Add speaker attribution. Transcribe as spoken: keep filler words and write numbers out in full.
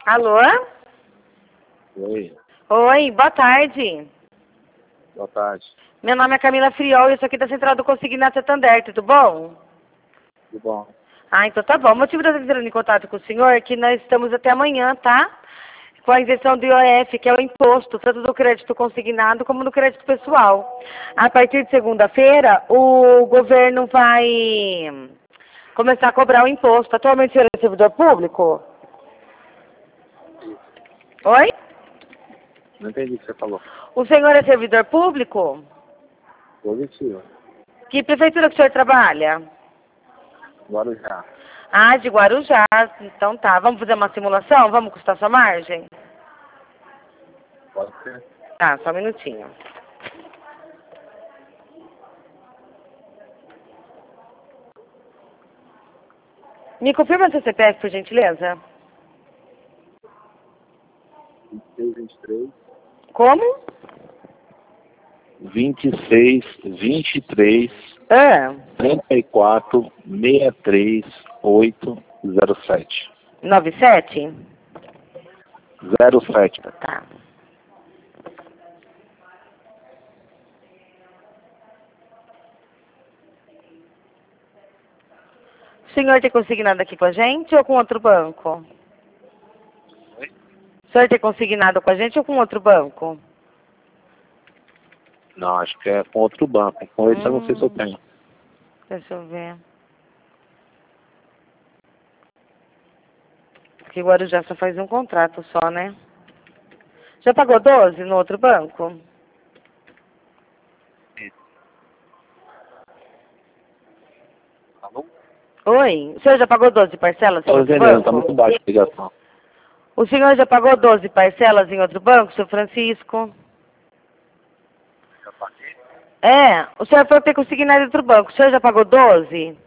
Speaker 1: Alô?
Speaker 2: Oi,
Speaker 1: Oi, boa tarde.
Speaker 2: boa tarde.
Speaker 1: Meu nome é Camila Friol e eu sou aqui da Central do Consignado Santander, tudo bom?
Speaker 2: Tudo bom?
Speaker 1: Ah, então tá bom. O motivo de eu estar entrando em contato com o senhor é que nós estamos até amanhã, tá? Com a isenção do I O F, que é o imposto, tanto do crédito consignado como do crédito pessoal. A partir de segunda-feira, o governo vai começar a cobrar o imposto. Atualmente o senhor é servidor público? Oi?
Speaker 2: Não entendi o que você falou.
Speaker 1: O senhor é servidor público?
Speaker 2: Positivo.
Speaker 1: Que prefeitura que o senhor trabalha?
Speaker 2: Guarujá.
Speaker 1: Ah, de Guarujá. Então tá. Vamos fazer uma simulação? Vamos custar sua margem?
Speaker 2: Pode ser?
Speaker 1: Tá, só um minutinho. Me confirma seu C P F, por gentileza?
Speaker 2: vinte e seis, vinte e três.
Speaker 1: Como?
Speaker 2: vinte e seis, vinte e três,
Speaker 1: Ah,
Speaker 2: trinta e quatro, sessenta e três, oito, zero sete.
Speaker 1: nove sete?
Speaker 2: zero sete.
Speaker 1: Tá. O senhor tem consignado aqui com a gente ou com outro banco?
Speaker 2: Oi?
Speaker 1: O senhor tem consignado com a gente ou com outro banco?
Speaker 2: Não, acho que é com outro banco. Com esse eu não sei se eu
Speaker 1: Hum,
Speaker 2: tenho.
Speaker 1: deixa eu ver. Porque Guarujá só faz um contrato só, né? Já pagou doze no outro banco?
Speaker 2: Alô?
Speaker 1: Oi? O senhor já pagou doze parcelas em
Speaker 2: Estou
Speaker 1: outro
Speaker 2: entendendo, tá
Speaker 1: banco?
Speaker 2: muito baixo a ligação.
Speaker 1: O senhor já pagou doze parcelas em outro banco, seu Francisco?
Speaker 2: Já paguei?
Speaker 1: É, o senhor foi ter consignado em outro banco. O senhor já pagou doze?